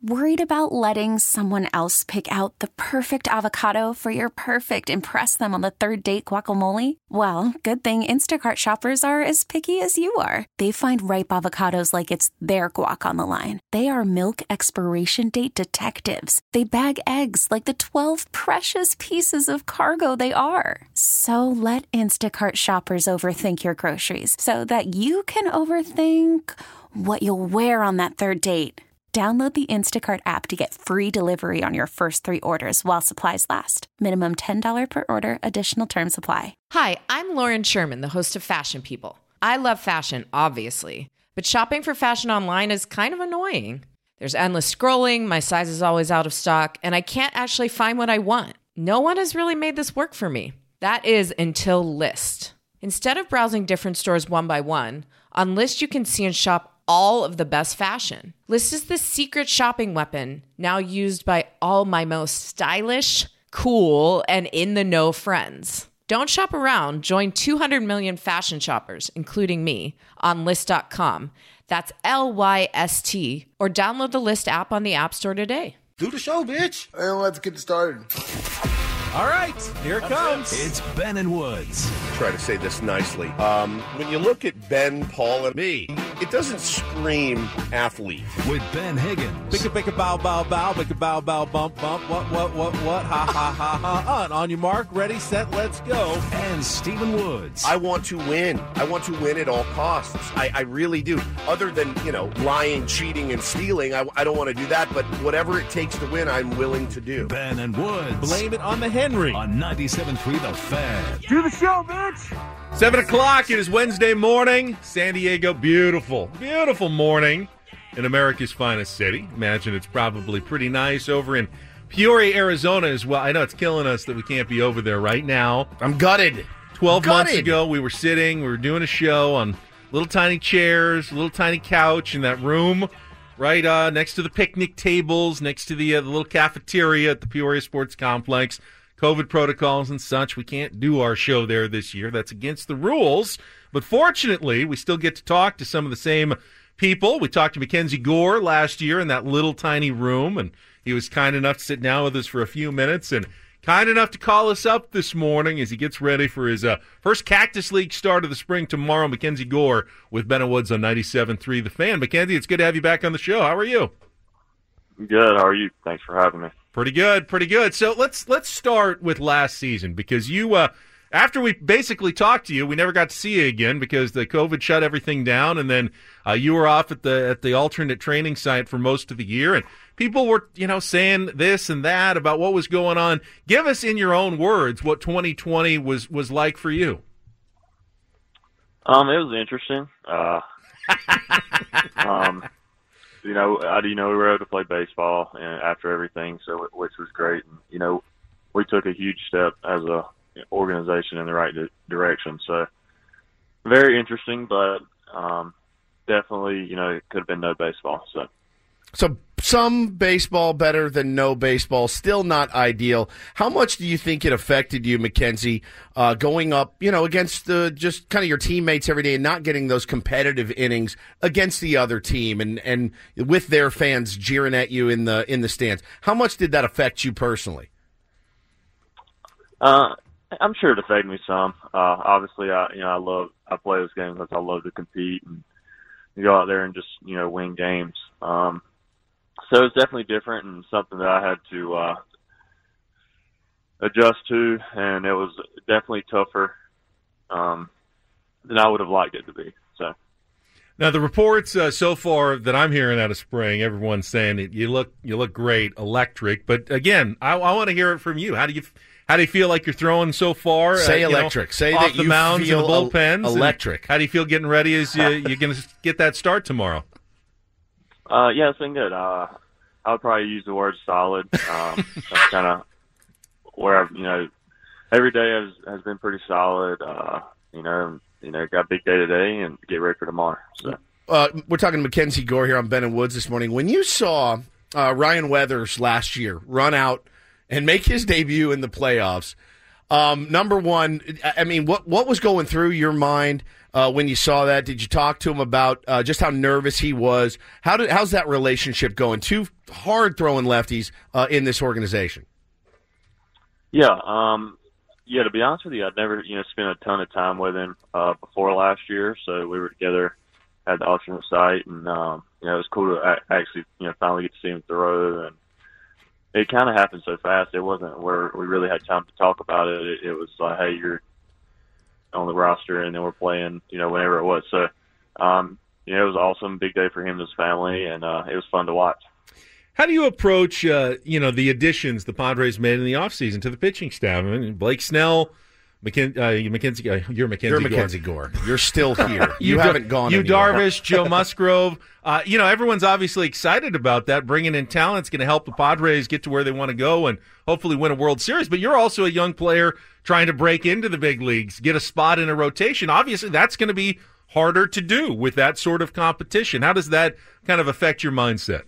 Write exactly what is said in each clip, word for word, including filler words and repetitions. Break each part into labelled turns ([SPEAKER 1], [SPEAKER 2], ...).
[SPEAKER 1] Worried about letting someone else pick out the perfect avocado for your perfect impress them on the third date guacamole? Well, good thing Instacart shoppers are as picky as you are. They find ripe avocados like it's their guac on the line. They are milk expiration date detectives. They bag eggs like the twelve precious pieces of cargo they are. So let Instacart shoppers overthink your groceries so that you can overthink what you'll wear on that third date. Download the Instacart app to get free delivery on your first three orders while supplies last. Minimum ten dollars per order. Additional terms apply.
[SPEAKER 2] Hi, I'm Lauren Sherman, the host of Fashion People. I love fashion, obviously, but shopping for fashion online is kind of annoying. There's endless scrolling, my size is always out of stock, and I can't actually find what I want. No one has really made this work for me. That is until Lyst. Instead of browsing different stores one by one, on Lyst you can see and shop all of the best fashion. Lyst is the secret shopping weapon now used by all my most stylish, cool, and in-the-know friends. Don't shop around. Join two hundred million fashion shoppers, including me, on Lyst dot com. That's L Y S T. Or download the Lyst app on the App Store today.
[SPEAKER 3] Do the show, bitch. And let's get started.
[SPEAKER 4] All right, here it comes.
[SPEAKER 5] It's Ben and Woods.
[SPEAKER 3] Try to say this nicely. Um, when you look at Ben, Paul, and me, it doesn't scream athlete.
[SPEAKER 5] With Ben Higgins.
[SPEAKER 4] Bicka, bicka, bow, bow, bow, bicka, bow, bow, bump, bump, what, what, what, what, ha, ha, ha, ha, ha. On your mark, ready, set, let's go.
[SPEAKER 5] And Stephen Woods.
[SPEAKER 3] I want to win. I want to win at all costs. I, I really do. Other than, you know, lying, cheating, and stealing, I, I don't want to do that. But whatever it takes to win, I'm willing to do.
[SPEAKER 5] Ben and Woods.
[SPEAKER 4] Blame it on the Henry.
[SPEAKER 5] On ninety-seven point three The Fan.
[SPEAKER 6] Do the show, bitch.
[SPEAKER 4] Seven o'clock. It is Wednesday morning. San Diego, beautiful, beautiful morning in America's finest city. Imagine it's probably pretty nice over in Peoria, Arizona as well. I know it's killing us that we can't be over there right now.
[SPEAKER 3] I'm gutted.
[SPEAKER 4] Twelve
[SPEAKER 3] gutted.
[SPEAKER 4] months ago, we were sitting, we were doing a show on little tiny chairs, little tiny couch in that room right uh, next to the picnic tables, next to the, uh, the little cafeteria at the Peoria Sports Complex. COVID protocols and such. We can't do our show there this year. That's against the rules. But fortunately, we still get to talk to some of the same people. We talked to Mackenzie Gore last year in that little tiny room, and he was kind enough to sit down with us for a few minutes and kind enough to call us up this morning as he gets ready for his uh, first Cactus League start of the spring tomorrow. Mackenzie Gore with Ben and Woods on ninety-seven point three The Fan. Mackenzie, it's good to have you back on the show. How are you?
[SPEAKER 7] Good. How are you? Thanks for having me.
[SPEAKER 4] Pretty good, pretty good. So let's let's start with last season because you, uh, after we basically talked to you, we never got to see you again because the COVID shut everything down, and then uh, you were off at the at the alternate training site for most of the year, and people were you know saying this and that about what was going on. Give us in your own words what twenty twenty was was like for you.
[SPEAKER 7] Um, it was interesting. Uh, um. You know, I you know we were able to play baseball and after everything, so which was great. And, you know, we took a huge step as a organization in the right di- direction. So very interesting, but um, definitely, you know, it could have been no baseball. So,
[SPEAKER 3] so some baseball better than no baseball, still not ideal. How much do you think it affected you, Mackenzie, uh, going up, you know, against the just kind of your teammates every day and not getting those competitive innings against the other team and, and with their fans jeering at you in the in the stands? How much did that affect you personally?
[SPEAKER 7] Uh, I'm sure it affected me some. Uh, obviously, I you know I love I play this game because I love to compete and go out there and just you know win games. Um, So it's definitely different and something that I had to uh, adjust to, and it was definitely tougher um, than I would have liked it to be. So
[SPEAKER 4] now the reports uh, so far that I'm hearing out of spring, everyone's saying it, you look you look great, electric. But again, I, I want to hear it from you. How do you how do you feel like you're throwing so far?
[SPEAKER 3] Say
[SPEAKER 4] uh,
[SPEAKER 3] electric.
[SPEAKER 4] Know,
[SPEAKER 3] Say
[SPEAKER 4] off
[SPEAKER 3] that
[SPEAKER 4] the
[SPEAKER 3] you
[SPEAKER 4] mounds
[SPEAKER 3] feel
[SPEAKER 4] and the bullpens.
[SPEAKER 3] Electric.
[SPEAKER 4] How do you feel getting ready as you, you're going to get that start tomorrow?
[SPEAKER 7] Uh, yeah, it's been good. Uh, I would probably use the word solid. Um, that's kind of where I've, you know, every day has, has been pretty solid. Uh, you know, you know, got a big day today and get ready for tomorrow. So.
[SPEAKER 3] Uh, we're talking to Mackenzie Gore here on Ben and Woods this morning. When you saw uh, Ryan Weathers last year run out and make his debut in the playoffs, Um, number one, I mean, what what was going through your mind uh, when you saw that? Did you talk to him about uh, just how nervous he was? How did how's that relationship going? Two hard throwing lefties uh, in this organization.
[SPEAKER 7] Yeah, um, yeah. To be honest with you, I'd never you know spent a ton of time with him uh, before last year, so we were together at the alternate site, and um, you know it was cool to a- actually you know finally get to see him throw. And it kind of happened so fast. It wasn't where we really had time to talk about it. It, it was like, hey, you're on the roster, and then we're playing, you know, whenever it was. So, um, you know, it was awesome, big day for him and his family, and uh, it was fun to watch.
[SPEAKER 4] How do you approach, uh, you know, the additions the Padres made in the offseason to the pitching staff? I mean, Blake Snell, McKen- uh, Mackenzie, uh, you're Mackenzie
[SPEAKER 3] You're
[SPEAKER 4] Gore.
[SPEAKER 3] Mackenzie Gore. You're still here. You,
[SPEAKER 4] You
[SPEAKER 3] haven't
[SPEAKER 4] Dar-
[SPEAKER 3] gone
[SPEAKER 4] You
[SPEAKER 3] anywhere.
[SPEAKER 4] Darvish, Joe Musgrove. Uh, you know, everyone's obviously excited about that. Bringing in talent's going to help the Padres get to where they want to go and hopefully win a World Series. But you're also a young player trying to break into the big leagues, get a spot in a rotation. Obviously, that's going to be harder to do with that sort of competition. How does that kind of affect your mindset?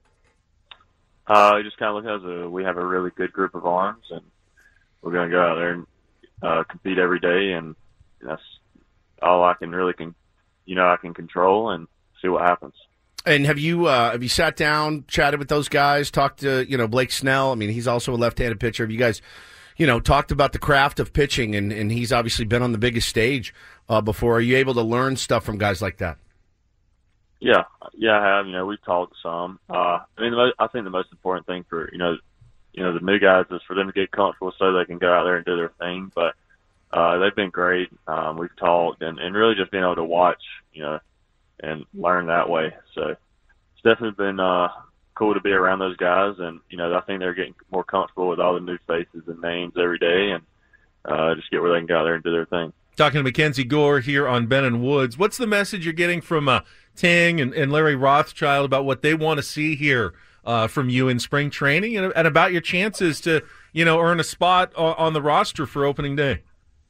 [SPEAKER 7] Uh, I just kind of look as a, we have a really good group of arms, and we're going to go out there and uh, compete every day, and that's all I can really can, you know, I can control and see what happens.
[SPEAKER 3] And have you uh, have you sat down, chatted with those guys, talked to you know Blake Snell? I mean, he's also a left-handed pitcher. Have you guys, you know, talked about the craft of pitching? And, and he's obviously been on the biggest stage uh, before. Are you able to learn stuff from guys like that?
[SPEAKER 7] Yeah, yeah, I have. You know, we've talked some. Uh, I mean, the mo- I think the most important thing for you know, you know, the new guys is for them to get comfortable so they can go out there and do their thing. But uh, they've been great. Um, we've talked and, and really just being able to watch, you know, and learn that way. So it's definitely been uh, cool to be around those guys, and you know, I think they're getting more comfortable with all the new faces and names every day, and uh, just get where they can go out there and do their thing.
[SPEAKER 4] Talking to Mackenzie Gore here on Ben and Woods. What's the message you're getting from uh, Ting and, and Larry Rothschild about what they want to see here uh, from you in spring training, and, and about your chances to, you know, earn a spot on, on the roster for opening day?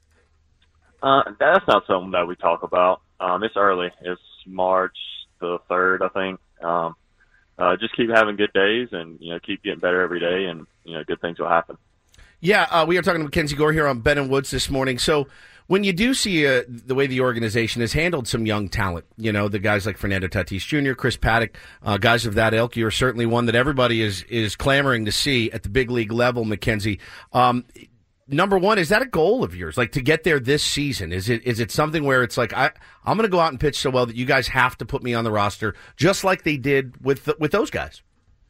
[SPEAKER 7] Uh, that's not something that we talk about. Um, it's early. It's March the third, I think. Um, uh, just keep having good days, and you know, keep getting better every day, and you know, good things will happen.
[SPEAKER 3] Yeah, uh, we are talking to Mackenzie Gore here on Ben and Woods this morning. So when you do see uh, the way the organization has handled some young talent, you know, the guys like Fernando Tatis Junior, Chris Paddock, uh, guys of that ilk, you're certainly one that everybody is is clamoring to see at the big league level, Mackenzie. Um, number one, is that a goal of yours, like to get there this season? Is it is it something where it's like, I, I'm going to go out and pitch so well that you guys have to put me on the roster, just like they did with the, with those guys?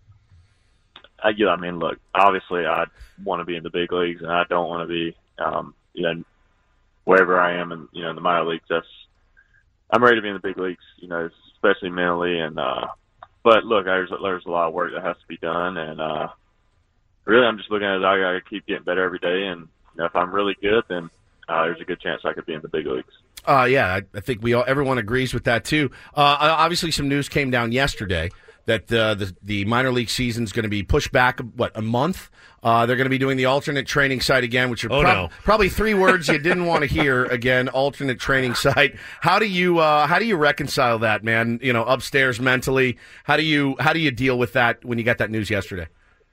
[SPEAKER 7] Uh, yeah, I mean, look, obviously I want to be in the big leagues, and I don't want to be, um, you know, wherever I am in, you know, in the minor leagues. That's, I'm ready to be in the big leagues, you know, especially mentally. And, uh, but look, there's, there's a lot of work that has to be done. And, uh, really, I'm just looking at it. I got to keep getting better every day. And, you know, if I'm really good, then, uh, there's a good chance I could be in the big leagues.
[SPEAKER 3] Uh, yeah, I, I think we all, everyone agrees with that too. Uh, obviously some news came down yesterday that uh, the the minor league season is going to be pushed back, what, a month? Uh, they're going to be doing the alternate training site again, which are
[SPEAKER 4] oh,
[SPEAKER 3] prob-
[SPEAKER 4] no.
[SPEAKER 3] probably three words you didn't want to hear again. Alternate training site. How do you uh, how do you reconcile that, man? You know, upstairs mentally. How do you how do you deal with that when you got that news yesterday?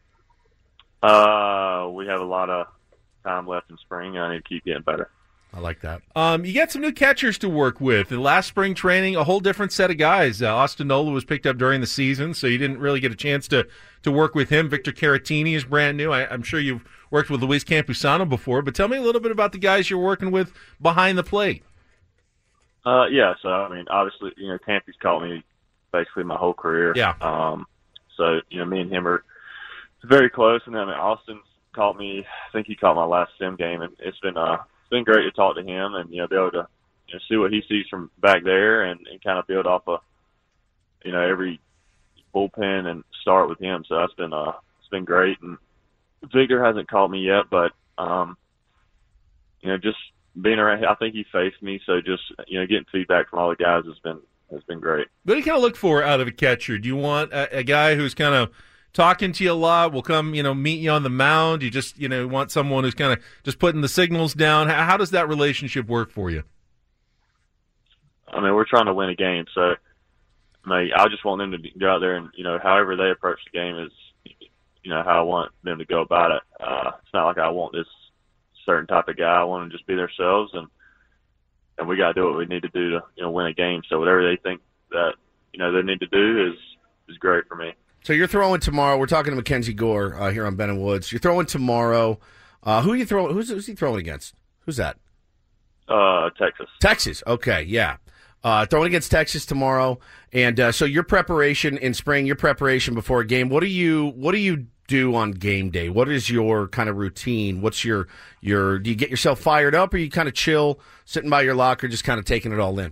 [SPEAKER 7] Uh, we have a lot of time left in spring. I need to keep getting better.
[SPEAKER 3] I like that.
[SPEAKER 4] Um, you got some new catchers to work with. In last spring training, a whole different set of guys. Uh, Austin Nola was picked up during the season, so you didn't really get a chance to, to work with him. Victor Caratini is brand new. I, I'm sure you've worked with Luis Campusano before, but tell me a little bit about the guys you're working with behind the plate.
[SPEAKER 7] Uh, yeah, so, I mean, obviously, you know, Campy's caught me basically my whole career.
[SPEAKER 4] Yeah.
[SPEAKER 7] Um, so, you know, me and him are very close, and then I mean, Austin's caught me, I think he caught my last sim game, and it's been, uh, it's been great to talk to him and, you know, be able to, you know, see what he sees from back there and, and kind of build off of, you know, every bullpen and start with him. So that's been, uh, it's been great. And Victor hasn't called me yet, but, um, you know, just being around, I think he faced me. So just, you know, getting feedback from all the guys has been, has been great.
[SPEAKER 4] What do you kind of look for out of a catcher? Do you want a, a guy who's kind of talking to you a lot, will come, you know, meet you on the mound? You just, you know, want someone who's kind of just putting the signals down? How, how does that relationship work for you?
[SPEAKER 7] I mean, we're trying to win a game, so I mean, I just want them to go out there and, you know, however they approach the game is, you know, how I want them to go about it. Uh, it's not like I want this certain type of guy. I want them to just be themselves, and and we got to do what we need to do to you know win a game. So whatever they think that you know they need to do is is great for me.
[SPEAKER 3] So you're throwing tomorrow. We're talking to Mackenzie Gore uh, here on Ben and Woods. You're throwing tomorrow. Uh, who are you throwing? Who's, who's he throwing against? Who's that?
[SPEAKER 7] Uh, Texas.
[SPEAKER 3] Texas. Okay, yeah. Uh, throwing against Texas tomorrow. And uh, so your preparation in spring, your preparation before a game. What do you What do you do on game day? What is your kind of routine? What's your your? Do you get yourself fired up, or you kind of chill, sitting by your locker, just kind of taking it all in?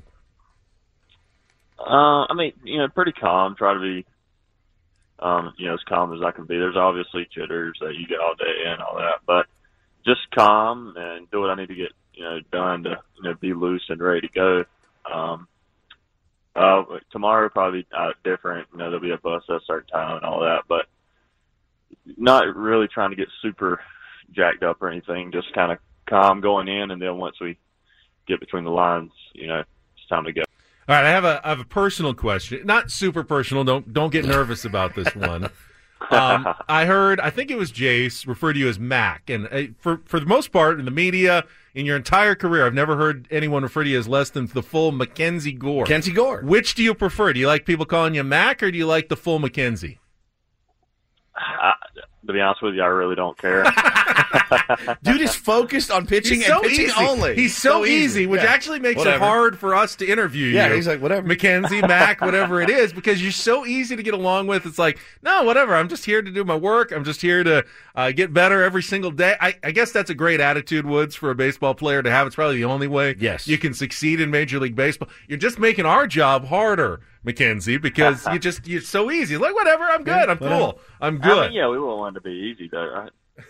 [SPEAKER 7] Uh, I mean, you know, pretty calm. Try to be, um, you know, as calm as I can be. There's obviously jitters that you get all day and all that, but just calm and do what I need to get, you know, done to, you know, be loose and ready to go. Um, uh, tomorrow probably uh, different. You know, there'll be a bus at a certain time and all that, but not really trying to get super jacked up or anything. Just kind of calm going in, and then once we get between the lines, you know, it's time to go.
[SPEAKER 4] All right, I have a I have a personal question. Not super personal. Don't don't get nervous about this one. Um, I heard, I think it was Jace, refer to you as Mac. And uh, for, for the most part, in the media, in your entire career, I've never heard anyone refer to you as less than the full Mackenzie Gore.
[SPEAKER 3] Mackenzie Gore.
[SPEAKER 4] Which do you prefer? Do you like people calling you Mac, or do you like the full Mackenzie?
[SPEAKER 7] I, to be honest with you, I really don't care.
[SPEAKER 3] Dude is focused on pitching
[SPEAKER 4] He's so
[SPEAKER 3] and pitching
[SPEAKER 4] easy.
[SPEAKER 3] only.
[SPEAKER 4] He's so, so easy, easy, which
[SPEAKER 3] yeah.
[SPEAKER 4] actually makes
[SPEAKER 3] whatever.
[SPEAKER 4] it hard for us to interview
[SPEAKER 3] yeah,
[SPEAKER 4] you.
[SPEAKER 3] Yeah, he's like, whatever.
[SPEAKER 4] Mackenzie, Mac, whatever it is, because you're so easy to get along with. It's like, no, whatever. I'm just here to do my work. I'm just here to uh, get better every single day. I, I guess that's a great attitude, Woods, for a baseball player to have. It's probably the only way
[SPEAKER 3] yes.
[SPEAKER 4] you can succeed in Major League Baseball. You're just making our job harder, Mackenzie, because you just you're so easy. Like, whatever, I'm good. I'm
[SPEAKER 3] whatever.
[SPEAKER 4] cool. I'm good.
[SPEAKER 7] I mean, yeah, we won't want it to be easy, though, right?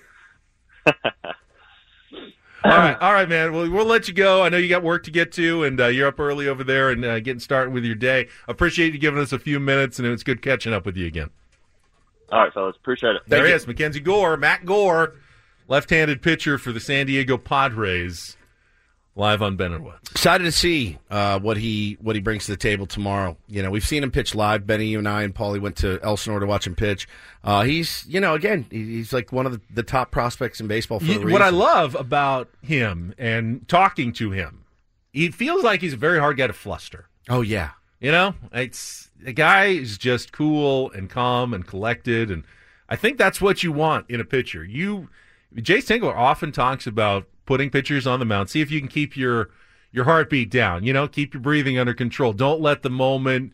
[SPEAKER 4] all right, all right, man. Well, we'll let you go. I know you got work to get to, and uh, you're up early over there and uh, getting started with your day. Appreciate you giving us a few minutes, and it's good catching up with you again.
[SPEAKER 7] All right, fellas. Appreciate it.
[SPEAKER 4] There
[SPEAKER 3] Thank
[SPEAKER 4] he
[SPEAKER 3] you.
[SPEAKER 4] is, Mackenzie Gore, Matt Gore, left-handed pitcher for the San Diego Padres, live on Ben and Woods.
[SPEAKER 3] Excited to see uh, what he what he brings to the table tomorrow. You know, we've seen him pitch live. Benny, you and I and Paulie went to Elsinore to watch him pitch. Uh, he's, you know, again, he's like one of the, the top prospects in baseball for a reason.
[SPEAKER 4] What I love about him and talking to him, he feels like he's a very hard guy to fluster.
[SPEAKER 3] Oh, yeah.
[SPEAKER 4] You know, it's the guy is just cool and calm and collected, and I think that's what you want in a pitcher. You, Jay Tingler often talks about putting pitchers on the mound. See if you can keep your your heartbeat down. You know, keep your breathing under control. Don't let the moment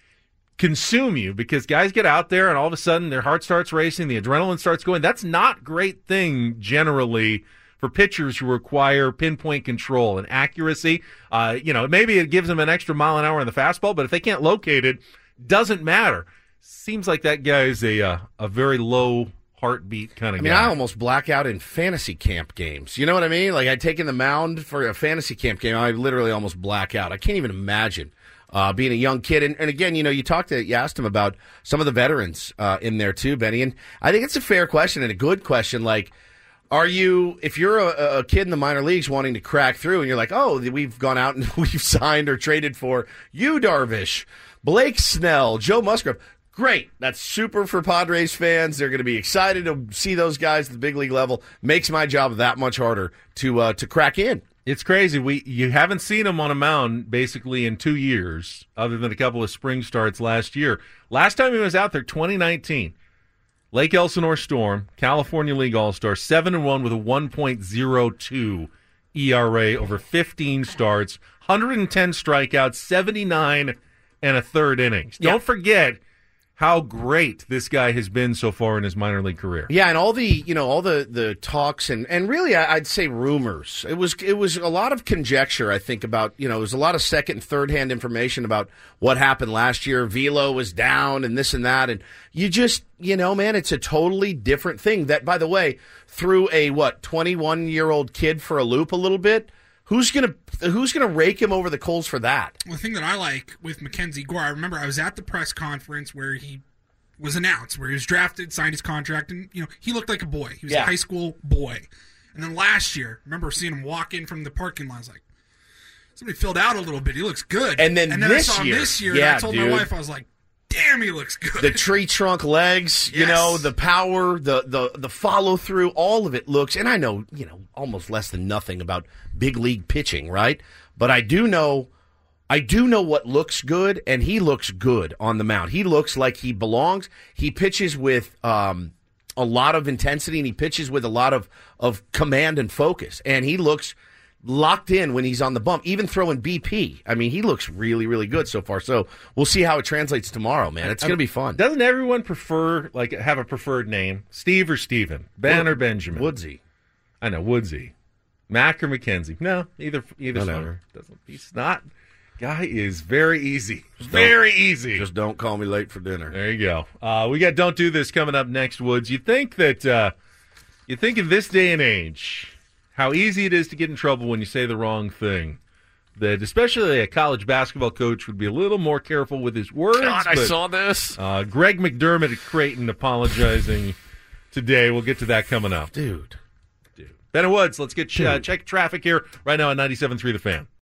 [SPEAKER 4] consume you, because guys get out there and all of a sudden their heart starts racing, the adrenaline starts going. That's not a great thing generally for pitchers who require pinpoint control and accuracy. Uh, you know, maybe it gives them an extra mile an hour in the fastball, but if they can't locate it, doesn't matter. Seems like that guy is a uh, a very low heartbeat kind of
[SPEAKER 3] I mean,
[SPEAKER 4] guy.
[SPEAKER 3] I almost black out in fantasy camp games. You know what I mean? Like, I'd taken the mound for a fantasy camp game. I literally almost black out. I can't even imagine uh, being a young kid. And, and again, you know, you talked to, you asked him about some of the veterans uh, in there too, Benny. And I think it's a fair question and a good question. Like, are you, if you're a, a kid in the minor leagues wanting to crack through and you're like, oh, we've gone out and we've signed or traded for Yu Darvish, Blake Snell, Joe Musgrove. Great. That's super for Padres fans. They're going to be excited to see those guys at the big league level. Makes my job that much harder to uh, to crack in.
[SPEAKER 4] It's crazy. We you haven't seen him on a mound basically in two years, other than a couple of spring starts last year. Last time he was out there, twenty nineteen, Lake Elsinore Storm, California League All-Star, seven and one with a one point oh two E R A over fifteen starts, one hundred ten strikeouts, seventy-nine and a third innings.
[SPEAKER 3] Yeah.
[SPEAKER 4] Don't forget how great this guy has been so far in his minor league career.
[SPEAKER 3] Yeah, and all the you know all the, the talks and, and really I'd say rumors. It was it was a lot of conjecture. I think about you know it was a lot of second and third hand information about what happened last year. Velo was down and this and that, and you just you know man, it's a totally different thing. That, by the way, threw a what twenty-one year old kid for a loop a little bit. Who's gonna Who's gonna rake him over the coals for that?
[SPEAKER 6] Well, the thing that I like with Mackenzie Gore, I remember I was at the press conference where he was announced, where he was drafted, signed his contract, and you know he looked like a boy. He was
[SPEAKER 3] Yeah.
[SPEAKER 6] a high school boy. And then last year, I remember seeing him walk in from the parking lot. I was like, somebody filled out a little bit. He looks good.
[SPEAKER 3] And then
[SPEAKER 6] and then
[SPEAKER 3] this
[SPEAKER 6] I saw him
[SPEAKER 3] year-
[SPEAKER 6] this year,
[SPEAKER 3] yeah,
[SPEAKER 6] and I told
[SPEAKER 3] dude.
[SPEAKER 6] my wife, I was like, damn, he looks good.
[SPEAKER 3] The tree trunk legs, you
[SPEAKER 6] Yes.
[SPEAKER 3] know, the power, the the the follow through, all of it looks. And I know, you know, almost less than nothing about big league pitching, right? But I do know, I do know what looks good, and he looks good on the mound. He looks like he belongs. He pitches with um, a lot of intensity, and he pitches with a lot of of command and focus, and he looks locked in when he's on the bump, even throwing B P. I mean, he looks really, really good so far. So we'll see how it translates tomorrow, man. It's going to be fun.
[SPEAKER 4] Doesn't everyone prefer, like, have a preferred name? Steve or Steven? Ben or Benjamin?
[SPEAKER 3] Woodsy.
[SPEAKER 4] I know, Woodsy. Mac or McKenzie? No, either either
[SPEAKER 3] Whatever.
[SPEAKER 4] Doesn't he's not. Guy is very easy. Very easy.
[SPEAKER 3] Just don't call me late for dinner.
[SPEAKER 4] There you go. Uh, we got Don't Do This coming up next, Woods. You think that, uh, you think in this day and age, how easy it is to get in trouble when you say the wrong thing, that especially a college basketball coach would be a little more careful with his words.
[SPEAKER 3] God, I
[SPEAKER 4] but,
[SPEAKER 3] saw this.
[SPEAKER 4] Uh, Greg McDermott at Creighton apologizing today. We'll get to that coming up.
[SPEAKER 3] Dude.
[SPEAKER 4] Dude. Ben Woods, let's get uh, check traffic here right now on ninety-seven point three The Fan.